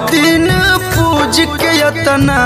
दिन पूज के यतना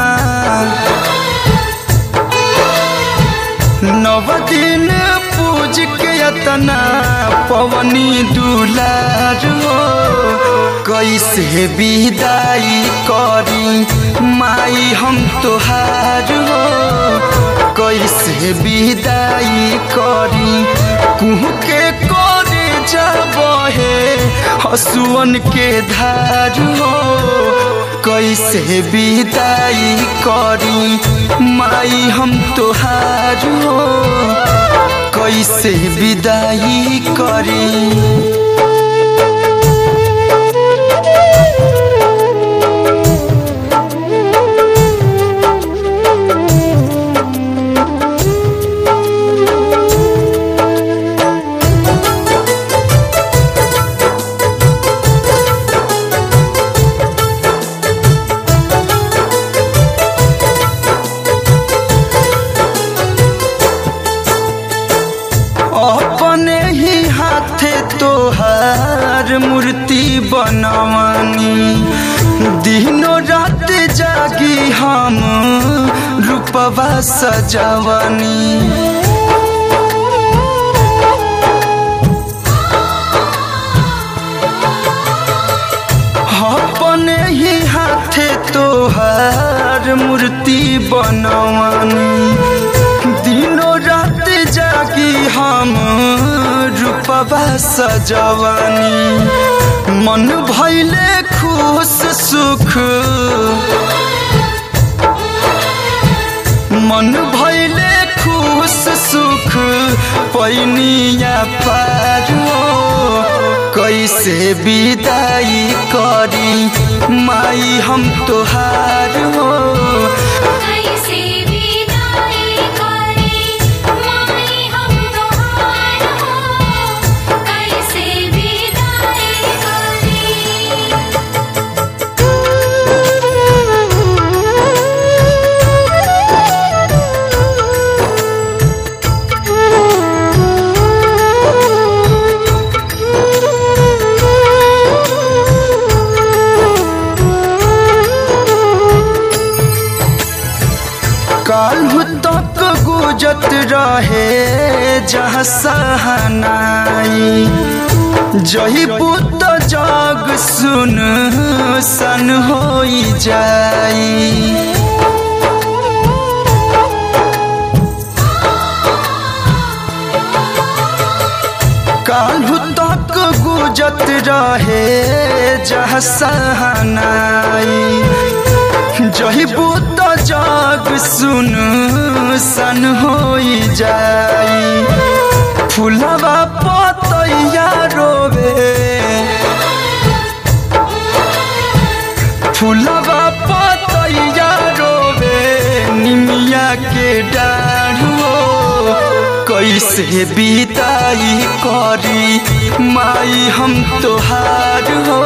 9 दिन पूज के यतना पवनी दुलार हो कैसे विदाई करी माई हम तोहार हो कैसे विदाई करी कुह के करे जब हे हसुअन के धार हो कैसे विदाई करी माई हम तोहार हो कैसे विदाई करी। अपने ही हाथे तोहार मूर्ति बनवानी दिनों रात जागी हम रूपवा सजवानी अपने ही हाथे तोहार मूर्ति बनवानी दिनों रात जागी हम रूपवा सजवानी मन भइले खुश सुख मन भइले खुश सुख पैनिया पार हो कैसे विदाई करी माई हम तोहार हो काल्हू तक गुजत रहे जहाँ सहनाई जही पुत जग सुन सन होई जाई काल्हू तक गुजत रहे जहाँ सहनाई जही पुत जग सुन सन होई जाई फुलवा पतैया रोवे फुलवा पतैया रोवे निमिया के डाढ़ हो कैसे विदाई करी माई हम तोहार हो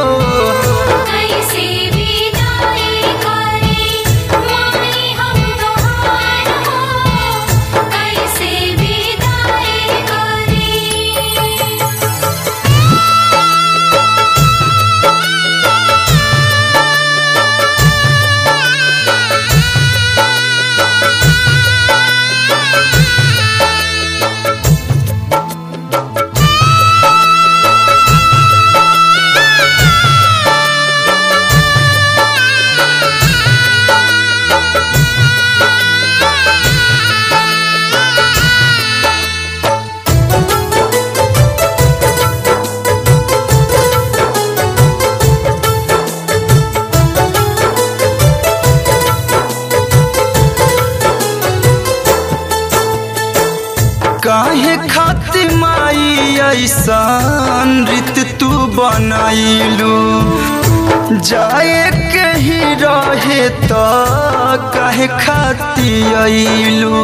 काहे खाती माई ऐसान रीत तू बनाइलू जाए के ही रहे तो काहे खाती आइलू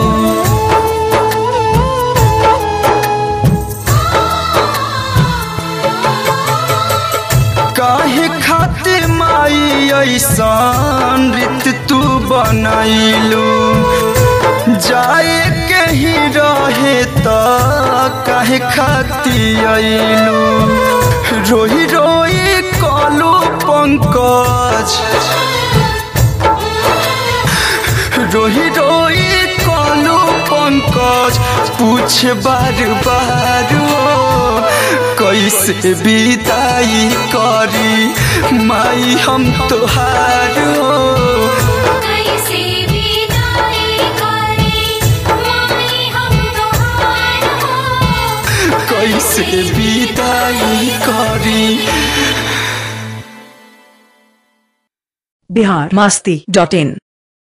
काहे खाती माई ऐसान रीत तू बनाइलू जाए के ही रहे तो काहे खाती आइलू रोई रोई कलू पंकज पूछे बार बार हो कैसे विदाई करी माई हम तोहार हो कैसे विदाई करी माई हम तोहार हो कैसे विदाई करी। biharmasti.in